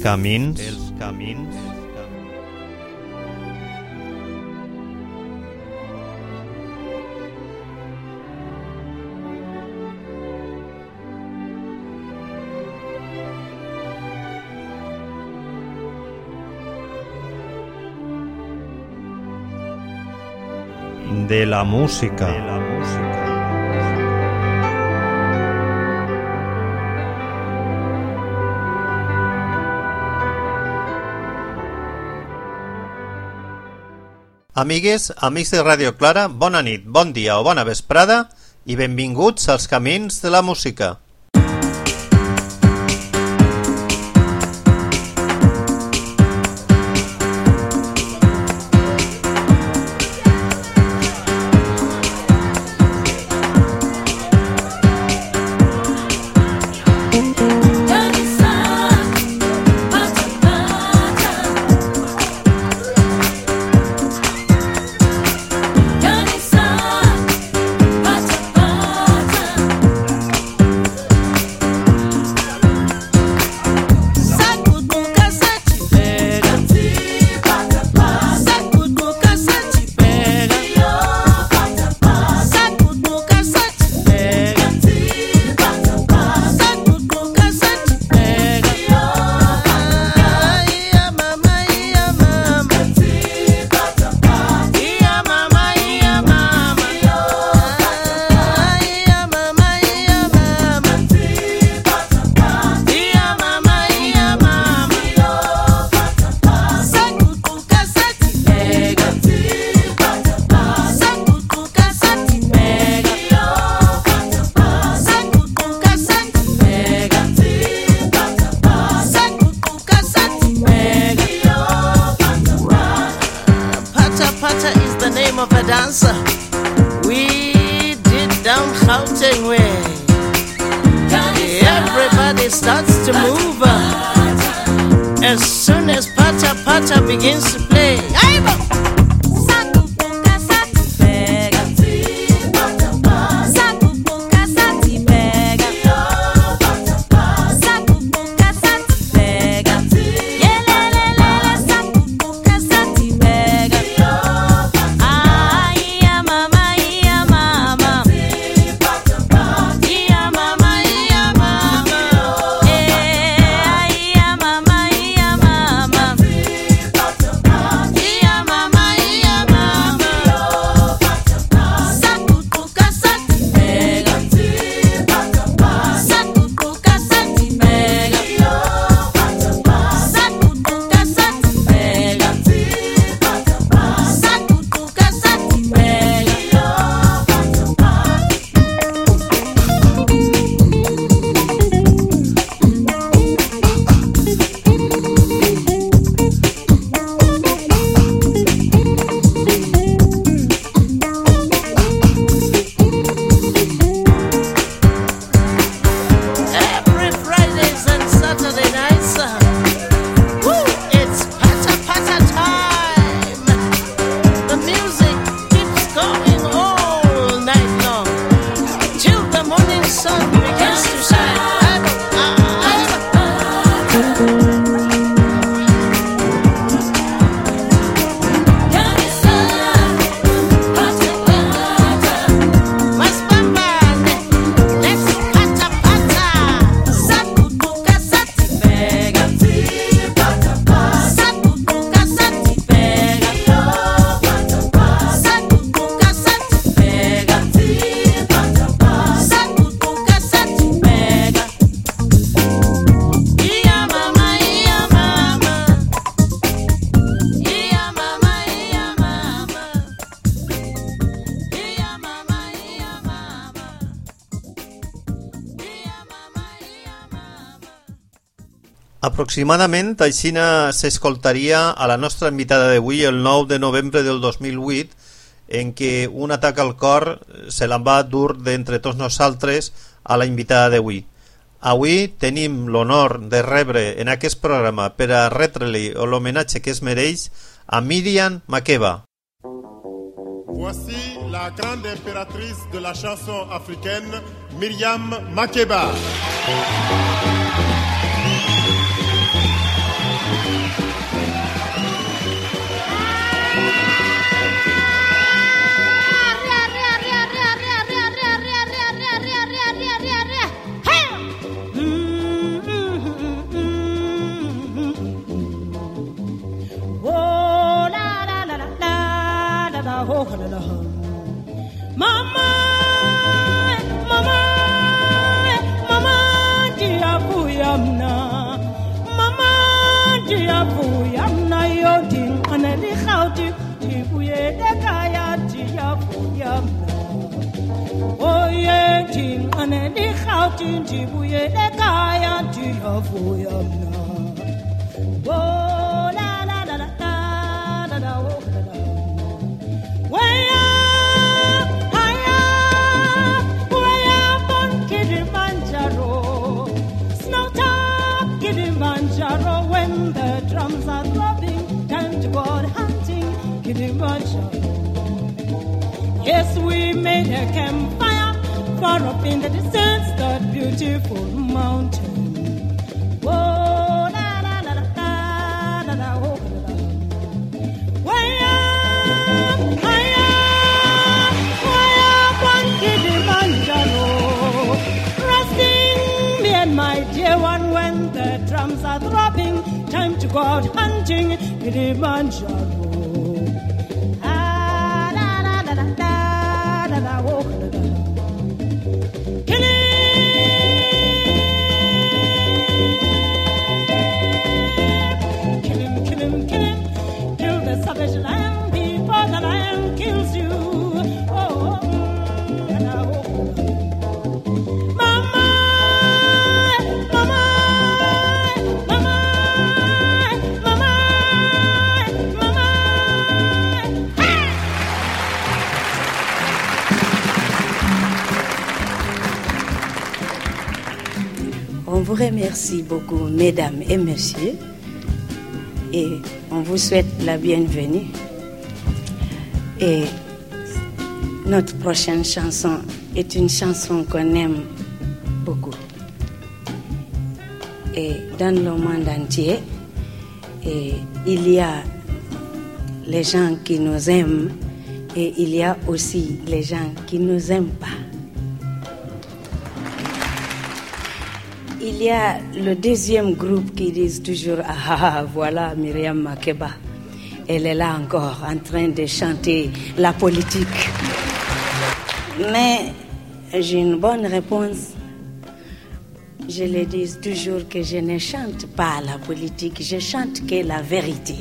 camins. De la música. Amigues, amics de Radio Clara, bona nit, bon dia o bona vesprada i benvinguts als Camins de la Música. Aproximadament aixina s'escoltaria a la nostra invitada d'avui el 9 de novembre del 2008, en què un atac al cor se la va dur d'entre tots nosaltres a la invitada d'avui. Avui tenim l'honor de rebre en aquest programa per a retre-li l'homenatge que es mereix a Myriam Makeba. Voici la grande impératrice de la chanson africaine, Myriam Makeba. Mane di khautin di buye le kaya di avuya na. Oh la la la la la la oh la la. Way up on Kilimanjaro, snow top Kilimanjaro. When the drums are throbbing, time to go out hunting Kilimanjaro. Yes, we made a campfire far up in the distance, that beautiful mountain. Oh, la la la la la la, oh la la. Way up on Kilimanjaro, resting me and my dear one when the drums are throbbing. Time to go out hunting Kilimanjaro. Ah, la la la la la la, oh la la. Savage lion before the lion kills you. Oh, mama, mama, mama, mama, mama. On vous remercie beaucoup, mesdames et messieurs, et on vous souhaite la bienvenue. Et notre prochaine chanson est une chanson qu'on aime beaucoup. Et dans le monde entier, il y a les gens qui nous aiment et il y a aussi les gens qui ne nous aiment pas. Il y a le deuxième groupe qui disent toujours « Ah, voilà Myriam Makeba. Elle est là encore en train de chanter la politique. » Mais j'ai une bonne réponse. Je le dis toujours que je ne chante pas la politique, je chante que la vérité.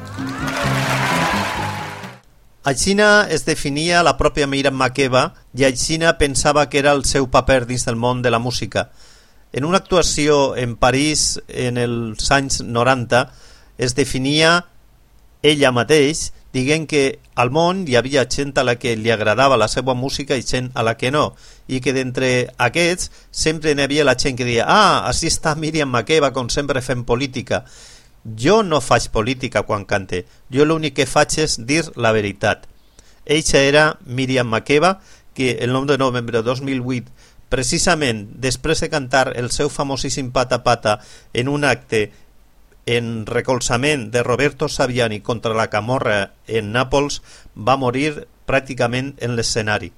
Aixina es definia la pròpia Myriam Makeba i aixina pensava que era el seu paper dins del món de la música. En una actuació en París en els anys 90 es definia ella mateix dient que al món hi havia gent a la que li agradava la seva música i gent a la que no, i que d'entre aquests sempre n'hi havia la gent que deia així està Myriam Makeba, com sempre fem política. Jo no faig política quan cante, jo l'únic que faig és dir la veritat. Eixa era Myriam Makeba, que el 9 de novembre de 2008, precisament després de cantar el seu famosíssim Pata Pata en un acte en recolzament de Roberto Saviani contra la Camorra en Nàpols, va morir pràcticament en l'escenari.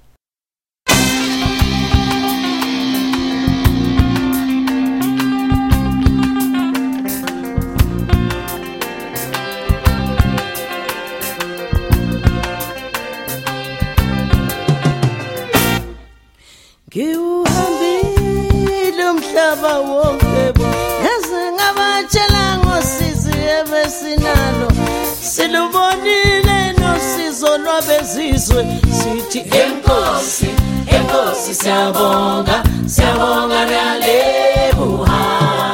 Ngiuhambile umhlaba wonke yaze ngabatshela ngosizi ebesinalo silubonile nosizo lwabezizwe sithi enkosi enkosi siyabonga siyabonga realebuha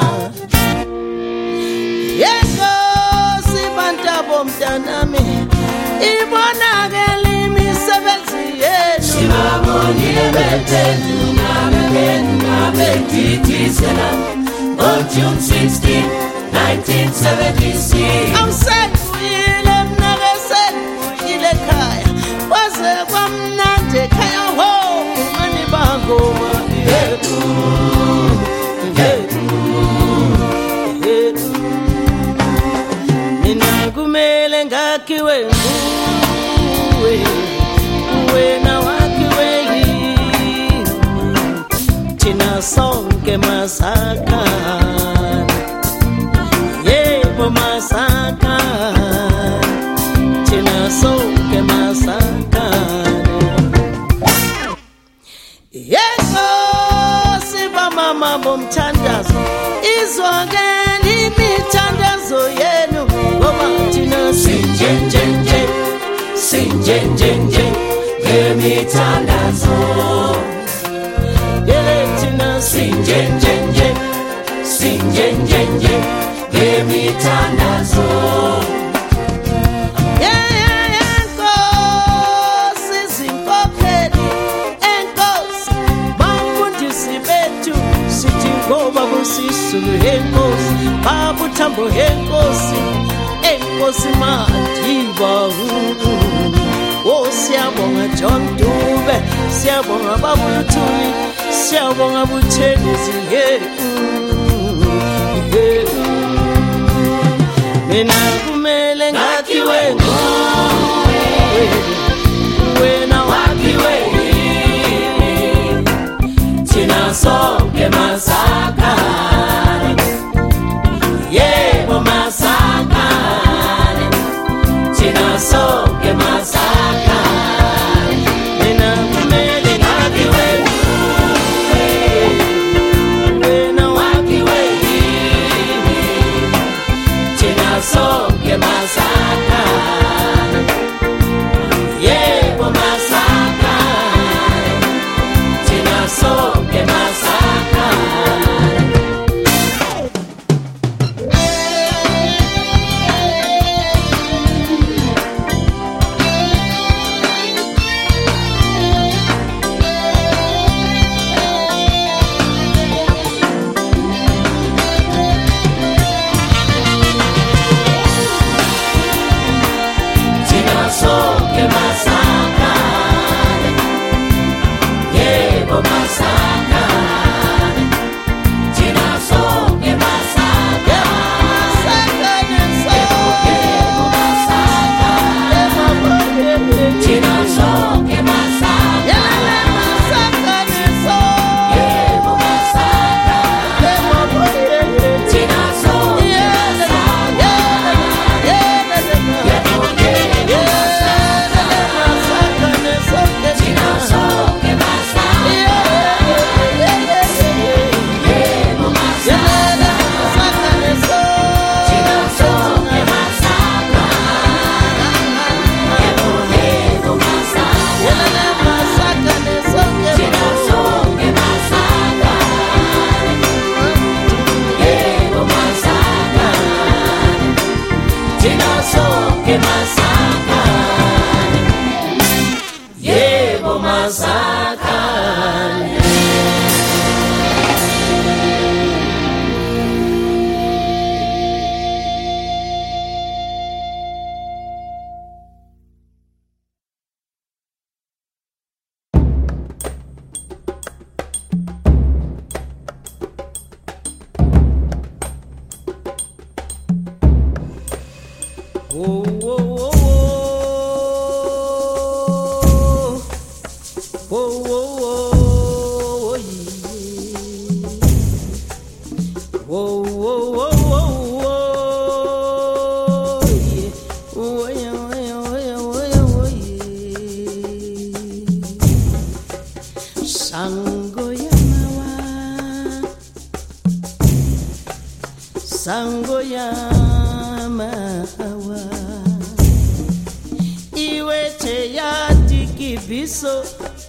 yenkosi bantabo mntanami ibonakele imisebenzi yenu sibabonile bethu on June 16, 1976. Awusebuyile mnakesebuyile ekhaya waze kwamnandi ekhaya ho mani bangoma yethu yethu yethu mina kumele ngakhiwe nguwe wena wakhiwe thina sonke masakana yebo masakana thina sonke masakana yebo siba mama bomthandazo izwakela imithandazo yenu ngoba thina sinjenjenje sinjenjenje ngemithandazo yeah. sinjenjenje sinjenjenje ngemithandazo Enkosi zinkokheli enkosi bafundisi bethu sithi ngoba kusisulu enkosi babuthambo enkosi enkosi Madiba siyabonga John Dube siyabonga Babuluthuli siyabonga Buthelezi mina kumele ngakhiwe nguwe wena wakhiwe thina sonke masakane yebo masakane thina sonke masakane mina kumele ngakhiwe nguwe wena wakhiwe thina sonke masakane yebo masakane thina sonke masakane thina sonke masakane yebo masakane thina sonke masakane yebo masakane thina sonke masakane yebo masakane thina sonke yebo masakane Sango ya mawa iweche ya tikibiso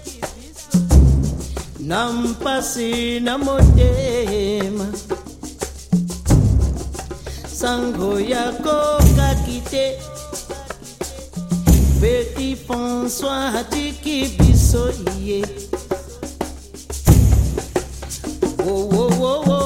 nampasi na motema sango yako kakite Petit François tikibiso ye oh oh oh oh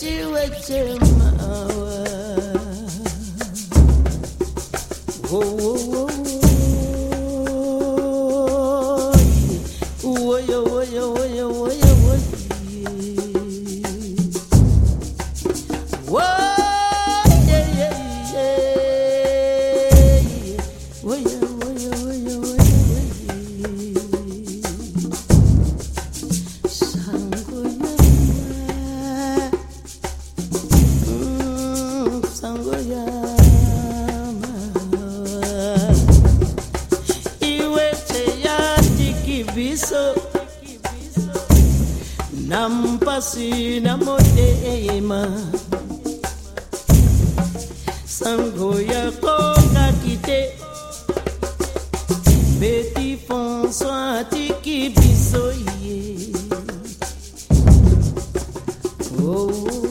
Nampasi na motema sango ya koka kite Betty François tiki biso ye oh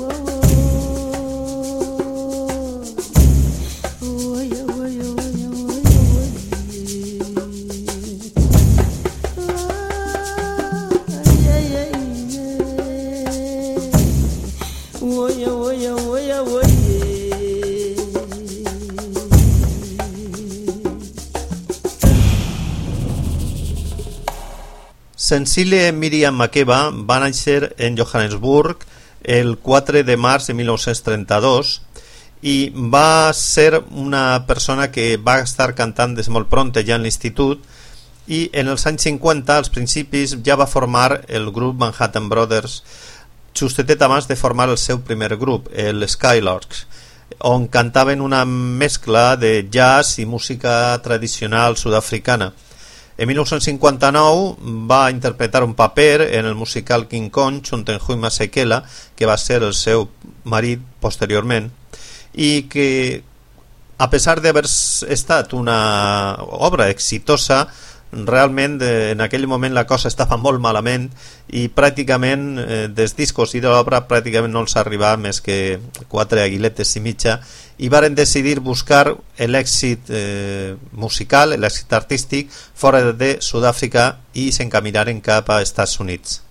Cecile Miriam Makeba va néixer en Johannesburg el 4 de març de 1932 i va ser una persona que va estar cantant des molt pronta ja en l'institut i en els anys 50, als principis, ja va formar el grup Manhattan Brothers justetet abans de formar el seu primer grup, el Skylarks, on cantaven una mescla de jazz i música tradicional sud-africana. En 1959 va interpretar un paper en el musical King Kong junt amb Hui Masekela, que va ser el seu marit posteriorment, i que, a pesar d'haver estat una obra exitosa, realment en aquell moment la cosa estava molt malament i pràcticament dels discos i de l'obra pràcticament no els arribava més que 4 aguiletes i mitja i varen decidir buscar l'èxit musical, l'èxit artístic fora de Sud-àfrica i s'encaminaren cap a Estats Units.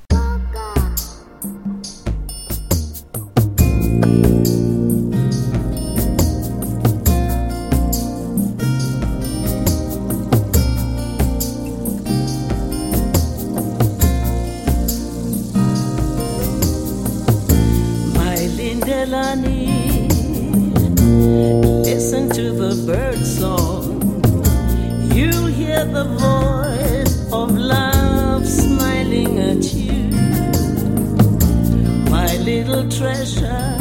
Listen to the bird song. You hear the voice of love smiling at you. My little treasure,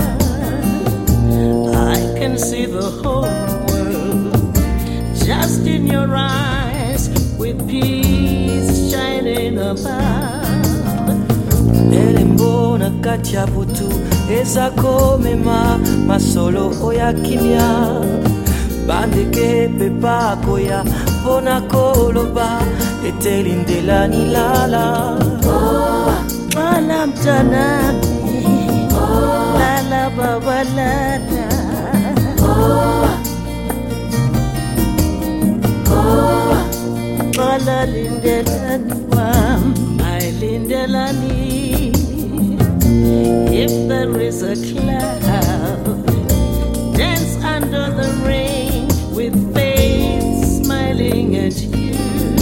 I can see the whole world just in your eyes with peace shining above. Elembona kati ya butu eza komema masolo oya kimia bandeke pepa koya pona koloba etelindela nilala Mala mtanabi lala baba lala Mala lindelani wam my lindelani. If there is a cloud, dance under the rain with faith smiling at you.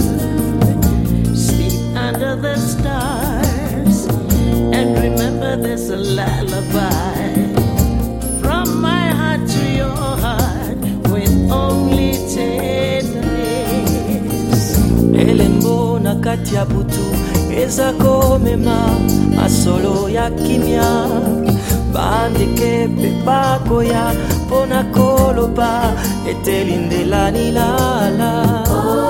Sleep under the stars and remember there's a lullaby from my heart to your heart with only tenderness. Elembona kati ya butu eza komema masolo ya kimia bandeke pepa koya pona koloba etelindela nilala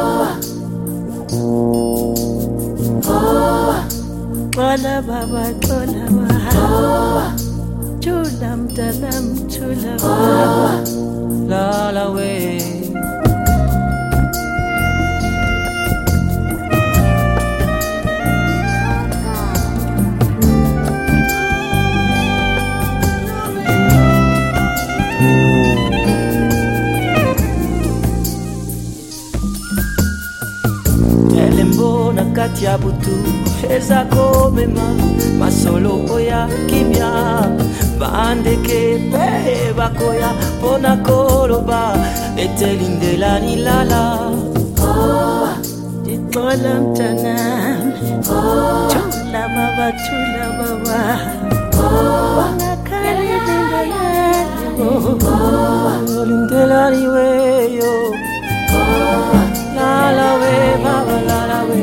Kola baba kola wa chula mtalam chula wa lala we Elembona kati ya butu eza komema masolo oya kimia bandeke pe bakoya pona koloba etelindela nilala Tikola mtanam Chula baba Nakari lindela niweyo lala we baba lala we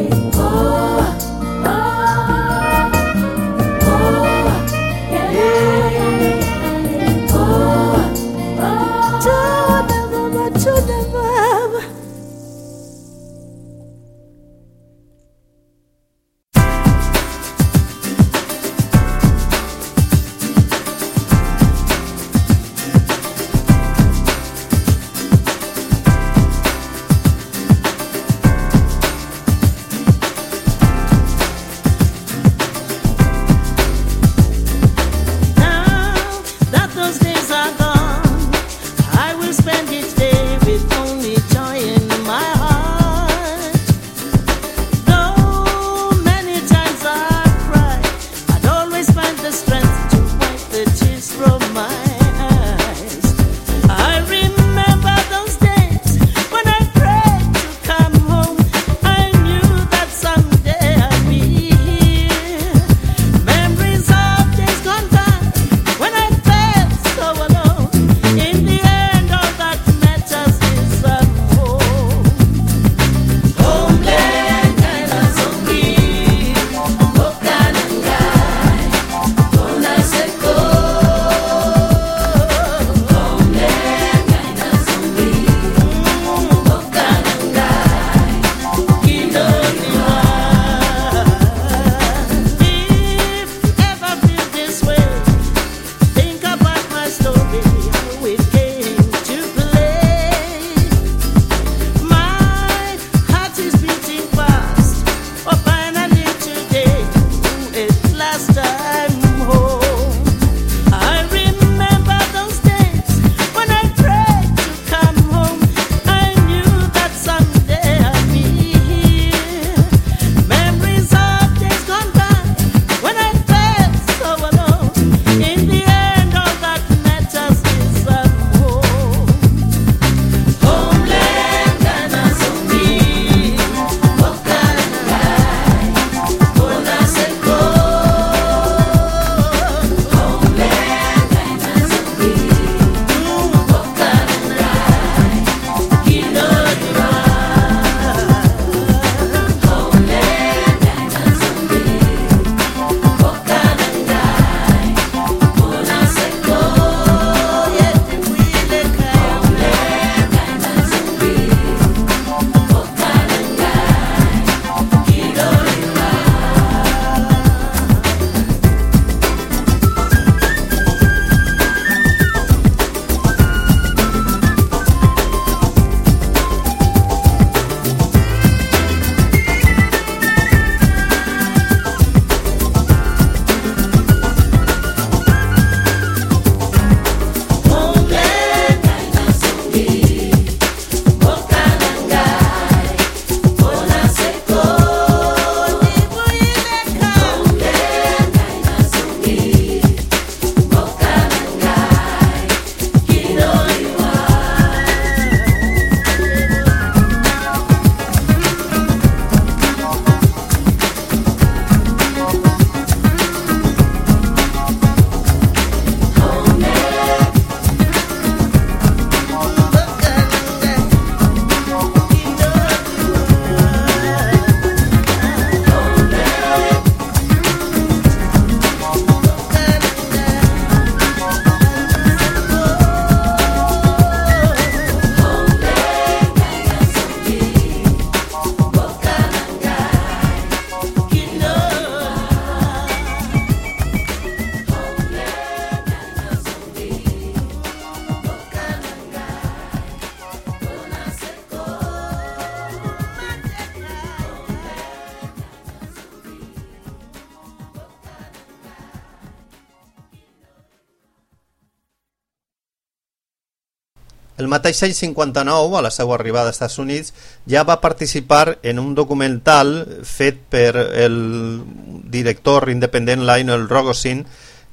El mateix any 59, a la seva arribada als Estats Units, ja va participar en un documental fet per el director independent Lionel Rogosin,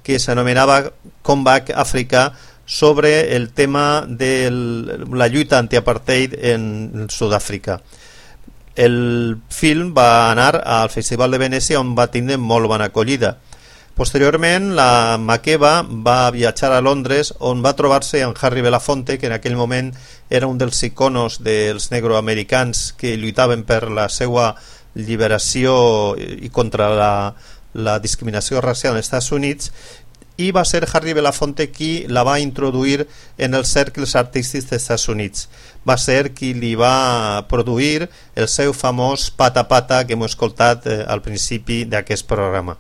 que s'anomenava Comeback Africa, sobre el tema de la lluita anti-apartheid en Sud-àfrica. El film va anar al Festival de Venècia, on va tindre molt bona acollida. Posteriorment, la Makeba va viatjar a Londres, on va trobar-se amb Harry Belafonte, que en aquell moment era un dels iconos dels negroamericans que lluitaven per la seva lliberació i contra la discriminació racial als Estats Units, i va ser Harry Belafonte qui la va introduir en els cercles artístics dels Estats Units. Va ser qui li va produir el seu famós Pata Pata que hem escoltat al principi d'aquest programa.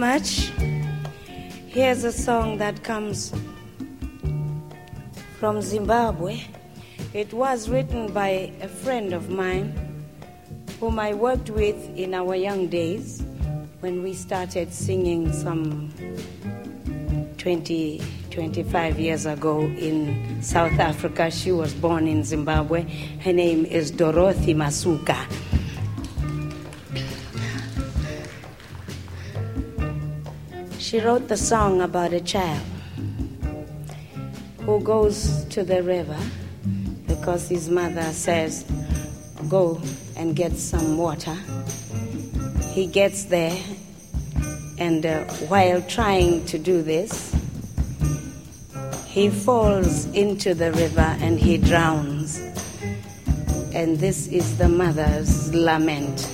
much. Here's a song that comes from Zimbabwe. It was written by a friend of mine whom I worked with in our young days when we started singing some 25 years ago in South Africa. She was born in Zimbabwe. Her name is Dorothy Masuka. She wrote the song about a child who goes to the river because his mother says, go and get some water. He gets there, and while trying to do this, he falls into the river and he drowns. And this is the mother's lament.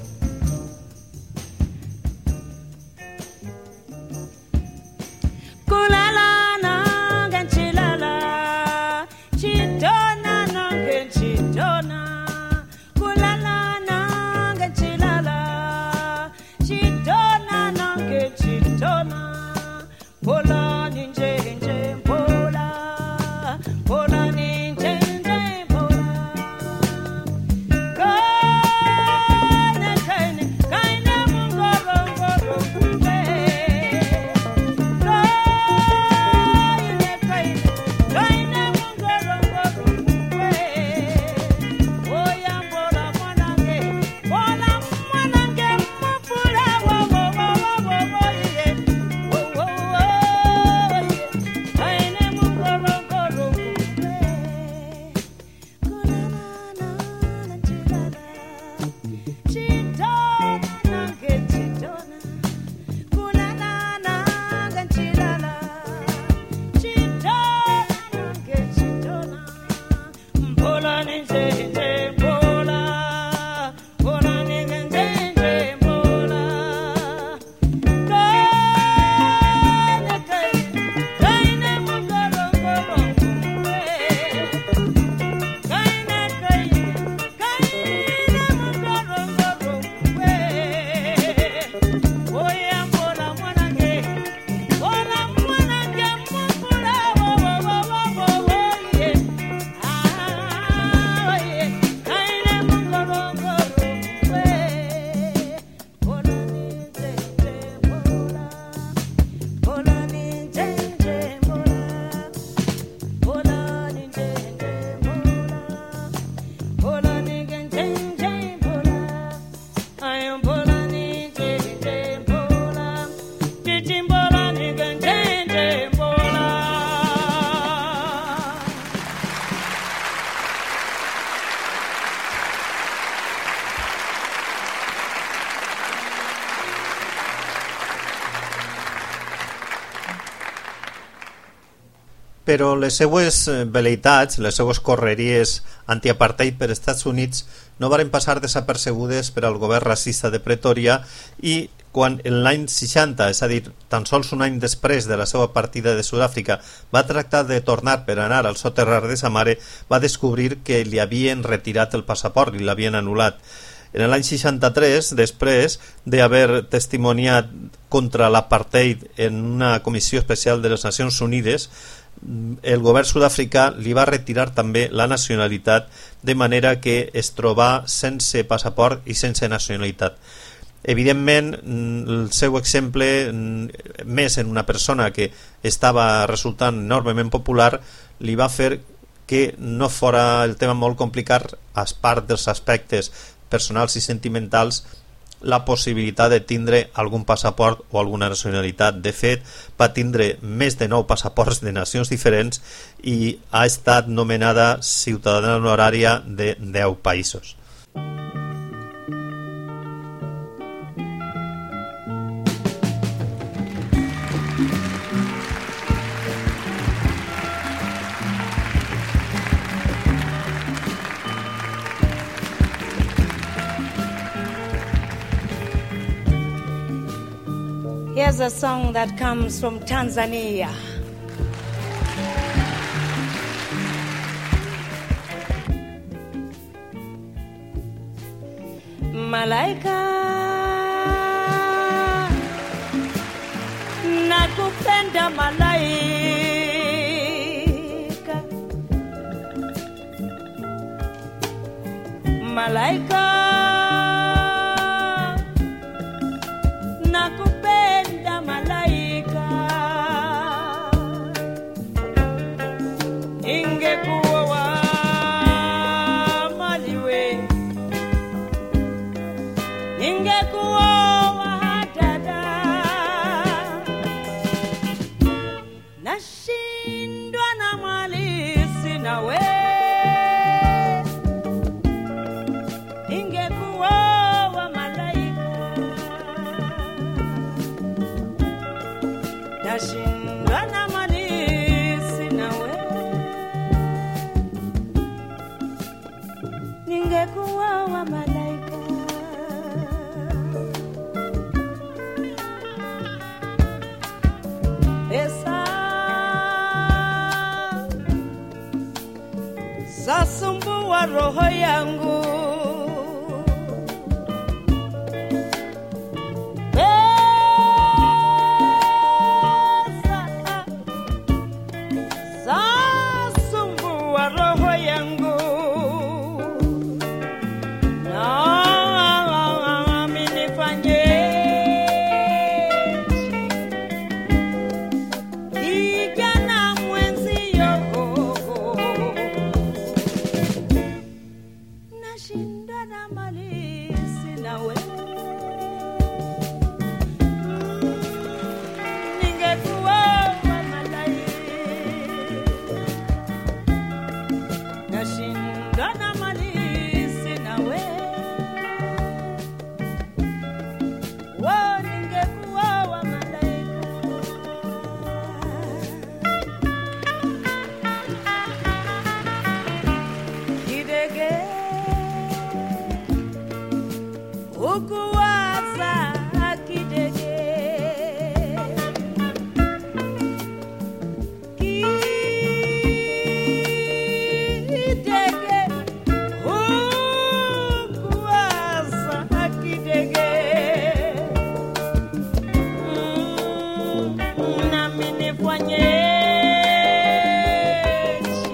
Però les seues velleitats, les seues correries anti-apartheid per Estats Units no varen passar desapercebudes per al govern racista de Pretòria, i quan en l'any 60, és a dir, tan sols un any després de la seva partida de Sud-àfrica, va tractar de tornar per anar al soterrar de sa mare, va descobrir que li havien retirat el passaport i l'havien anul·lat. En l'any 63, després d'haver testimoniat contra l'apartheid en una comissió especial de les Nacions Unides, el govern sud-africà li va retirar també la nacionalitat, de manera que es trobà sense passaport i sense nacionalitat. Evidentment, el seu exemple, més en una persona que estava resultant enormement popular, li va fer que no fora el tema molt complicat, a part dels aspectes personals i sentimentals, la possibilitat de tindre algun passaport o alguna nacionalitat. De fet, va tindre més de 9 passaports de nacions diferents i ha estat nomenada ciutadana honorària de 10 països. Here's a song that comes from Tanzania. Malaika nakupenda malaika, malaika, nakupenda malaika. Ingekuwa wa maliwe, ingekuwa wa dada, nashindwa na mali sina we. Ingekuwa wa malaika, nashindwa na mali sina we. Ningekuwa wa malaika, pesa zasumbua roho yangu, pesa zasumbua roho yangu. Nami nifanyeje? Kijana mwenzio, nashinda na mali sina we. Ningekuwa wa malaika, nashinda na mali sina we. Ningekuwa wa malaika, kidege ukuwaza, kidege kidege ukuwaza, kidege nami nifanyeje?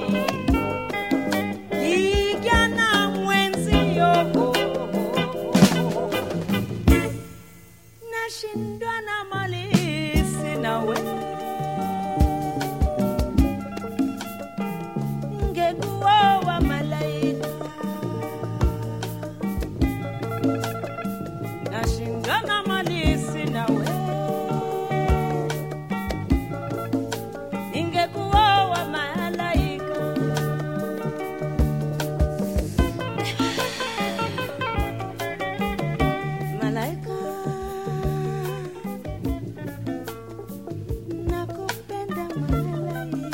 Kijana mwenzio, nashindwa na mali sina we. Ingekuwa wa malaika, nashindwa na mali sina we. Ingekuwa wa malaika, malaika, nakupenda malaika,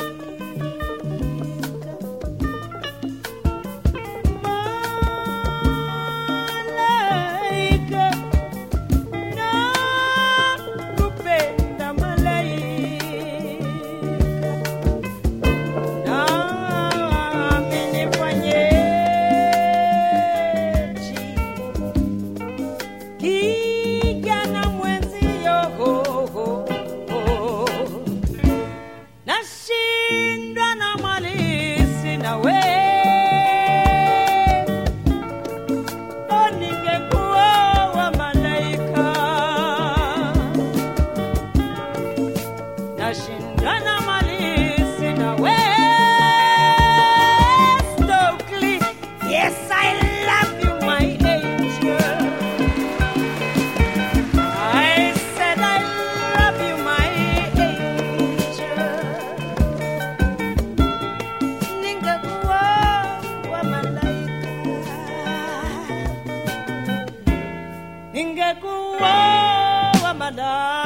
malaika, nakupenda malaika. Nami nifanyeje? Kijana mwenzio, nashindwa na mali sina we. Ningekuwa wa malaika, nashindwa na mali sina we. Stokely, yes, I love you, my angel. I said I love you, my angel. Ningekuwa wa malaika, ningekuwa wa malaika.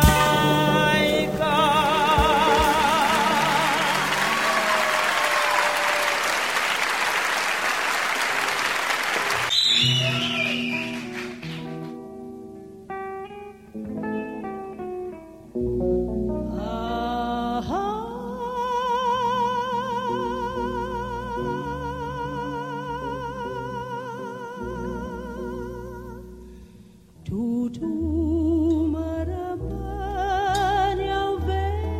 Tutu marabani au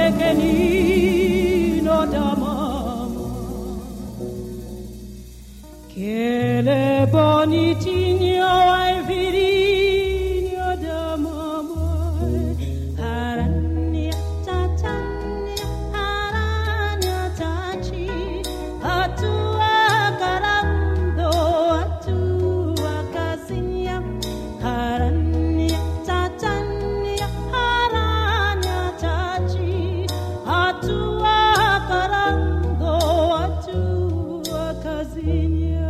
pequenino da mamma, che le bonitinho ai virino da mamma, arania tatania, arania taci, a tua carando, a tua casinha, arania tatania, arania taci, a tua carando, a tua casinha.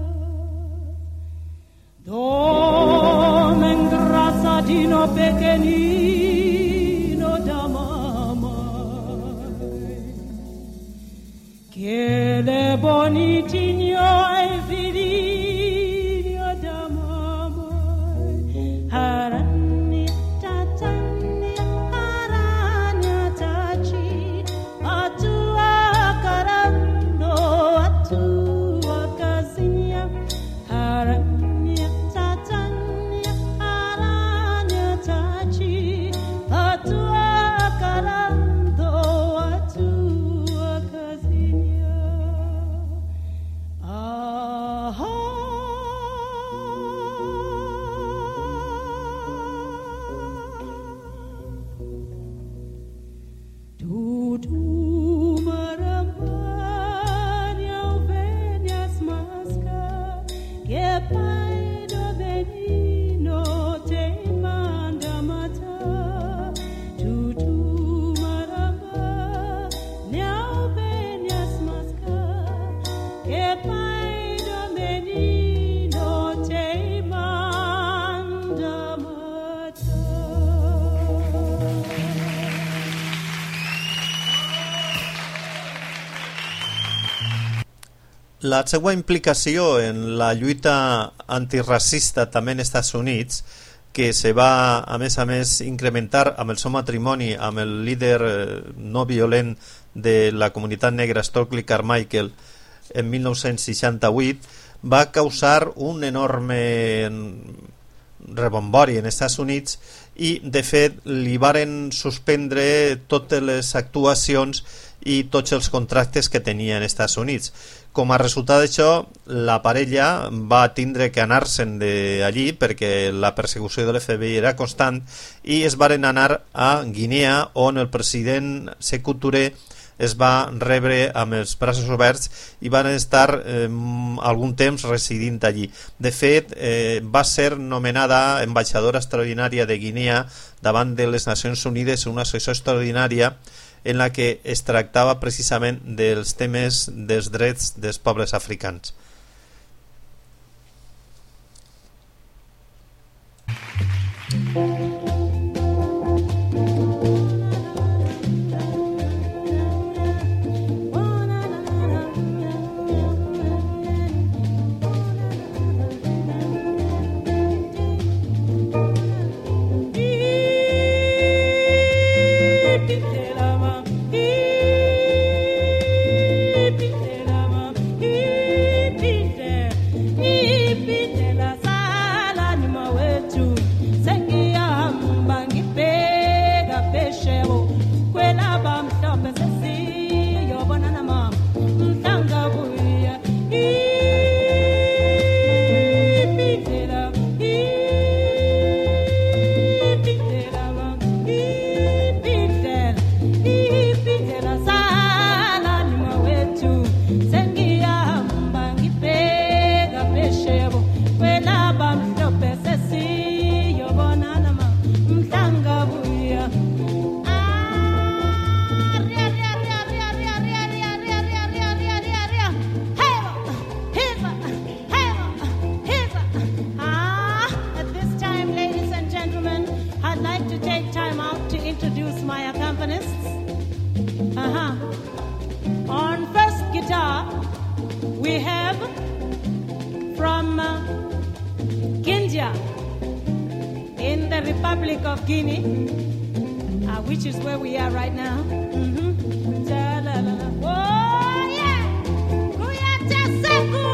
Dome ingrasadino pequenino da mamma, che le bonitinho e filino da mamma, arania tatania, arania taci, a tua carando, a tua casinha, arania tatania, arania taci, a tua carando, a tua casinha. Tu marampanya uvenias masca, que pai do venino te manda matar. Tu marampanya uvenias masca, que pai do venino te manda matar. La seva implicació en la lluita antiracista també en Estats Units, que se va a més incrementar amb el seu matrimoni amb el líder no violent de la comunitat negra Stokely Carmichael en 1968, va causar un enorme rebombori en Estats Units i de fet li varen suspendre totes les actuacions i tots els contractes que tenia en Estats Units. Com a resultat d'això, la parella va tindre que anar-se'n d'allí perquè la persecució de l'FBI era constant i es varen anar a Guinea, on el president Sékou Touré es va rebre amb els braços oberts i van estar algun temps residint allí. De fet, va ser nomenada ambaixadora extraordinària de Guinea davant de les Nacions Unides, una sessió extraordinària en la que es tractava precisament dels temes dels drets dels pobles africans. In the Republic of Guinea, which is where we are right now. Oh yeah, Kuyata Sekou.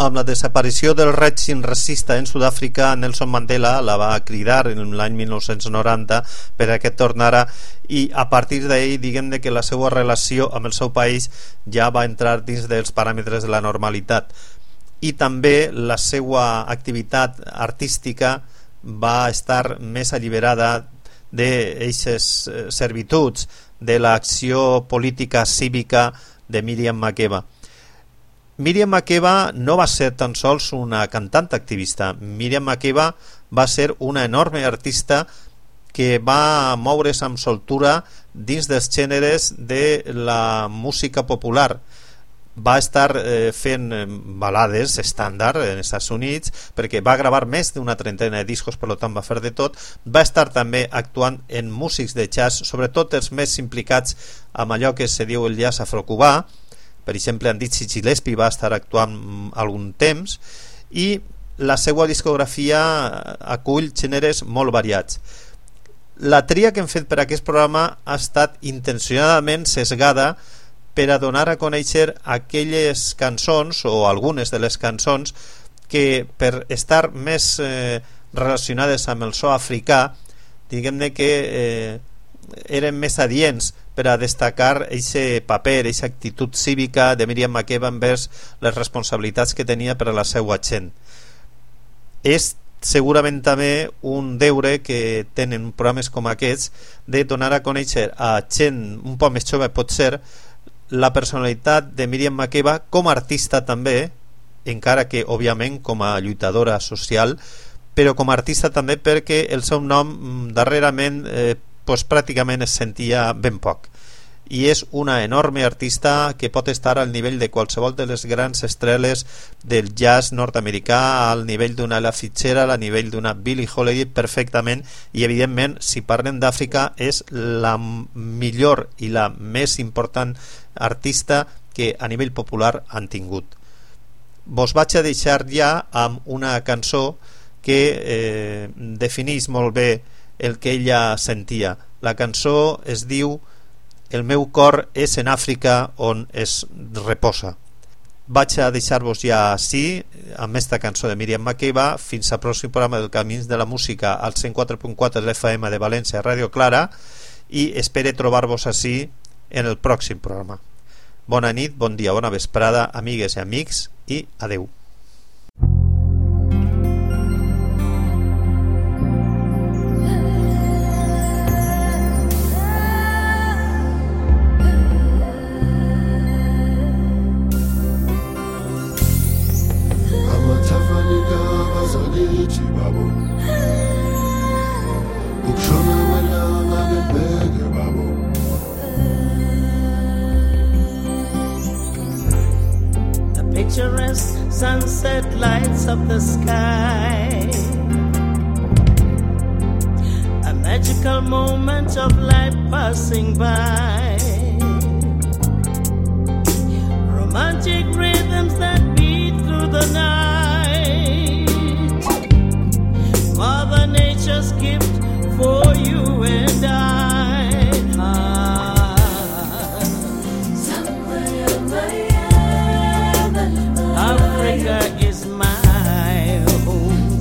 Amb la desaparició del règim racista en Sud-àfrica, Nelson Mandela la va cridar en l'any 1990 per a que tornara, i a partir d'ahir diguem que la seva relació amb el seu país ja va entrar dins dels paràmetres de la normalitat, i també la seva activitat artística va estar més alliberada d'eixes servituds de l'acció política cívica de Miriam Makeba. Miriam Makeba no va ser tan sols una cantant activista. Miriam Makeba va ser una enorme artista que va moure's amb soltura dins dels gèneres de la música popular. Va estar fent balades estàndard en els Estats Units, perquè va gravar més d'una trentena de discos, per tant va fer de tot. Va estar també actuant en músics de jazz, sobretot els més implicats amb allò que se diu el jazz afrocubà. Per exemple, Dizzy Gillespie va estar actuant algun temps, i la seva discografia acull gèneres molt variats. La tria que hem fet per aquest programa ha estat intencionadament sesgada per a donar a conèixer aquelles cançons, o algunes de les cançons, que per estar més relacionades amb el so africà, diguem-ne que eren més adients per a destacar aquest paper, aquesta actitud cívica de Miriam Makeba envers les responsabilitats que tenia per a la seva gent. És segurament també un deure que tenen programes com aquests, de donar a conèixer a gent un poc més jove, potser, la personalitat de Miriam Makeba com a artista també, encara que òbviament com a lluitadora social, però com a artista també, perquè el seu nom darrerament pràcticament es sentia ben poc, i és una enorme artista que pot estar al nivell de qualsevol de les grans estrelles del jazz nord-americà, al nivell d'una Ella Fitzgerald, al nivell d'una Billie Holiday perfectament, i evidentment si parlem d'Àfrica és la millor i la més important artista que a nivell popular han tingut. Vos vaig a deixar ja amb una cançó que defineix molt bé el que ella sentia. La cançó es diu El meu cor és en Àfrica on es reposa. Vaig a deixar-vos ja així amb esta cançó de Miriam Makeba. Fins al pròxim programa del Camins de la Música al 104.4 de l'FM de València, Ràdio Clara, i espero trobar-vos així en el pròxim programa. Bona nit, bon dia, bona vesprada, amigues i amics, i adeu. Picturesque sunset lights up the sky, a magical moment of life passing by, romantic rhythms that beat through the night, Mother Nature's gift for you and I. Africa is my home.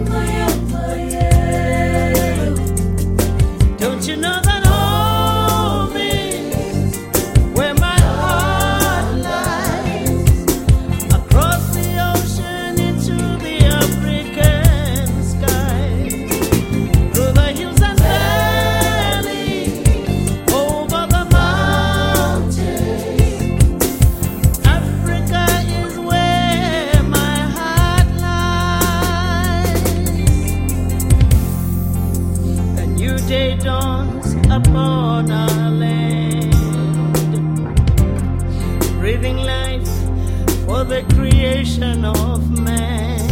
Don't you know that home is where my heart lies? Across the ocean into the African sky, through the hills and valleys, over the mountains. Africa is where my heart lies. A new day dawns upon our land, breathing life for the creation of man,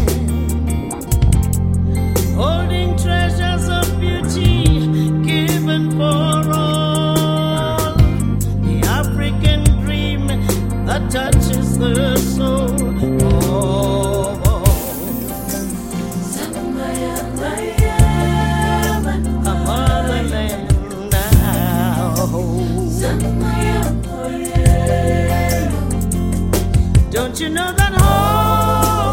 holding treasures of beauty given for all, the African dream that touches the soul. Oh, oh. A motherland now. Don't you know that home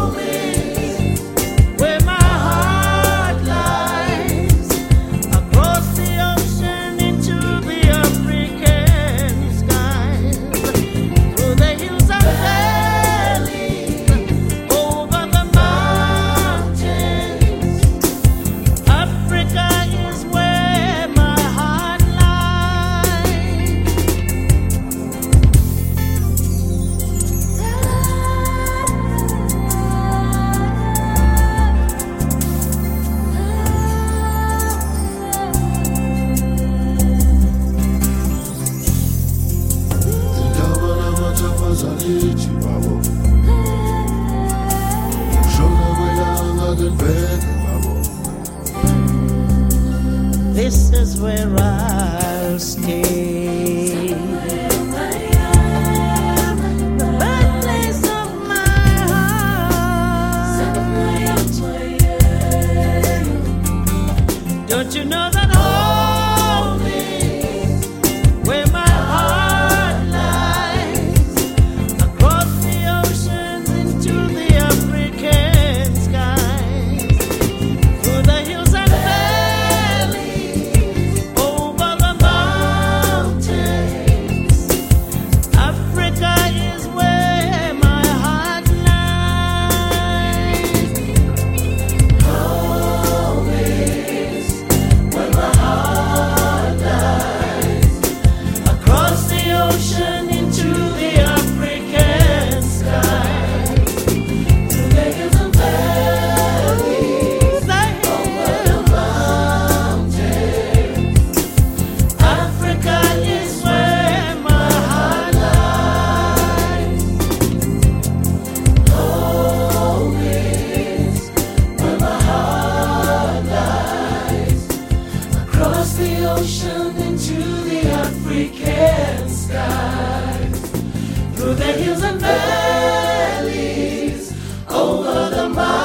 hills and valleys, over the mountains.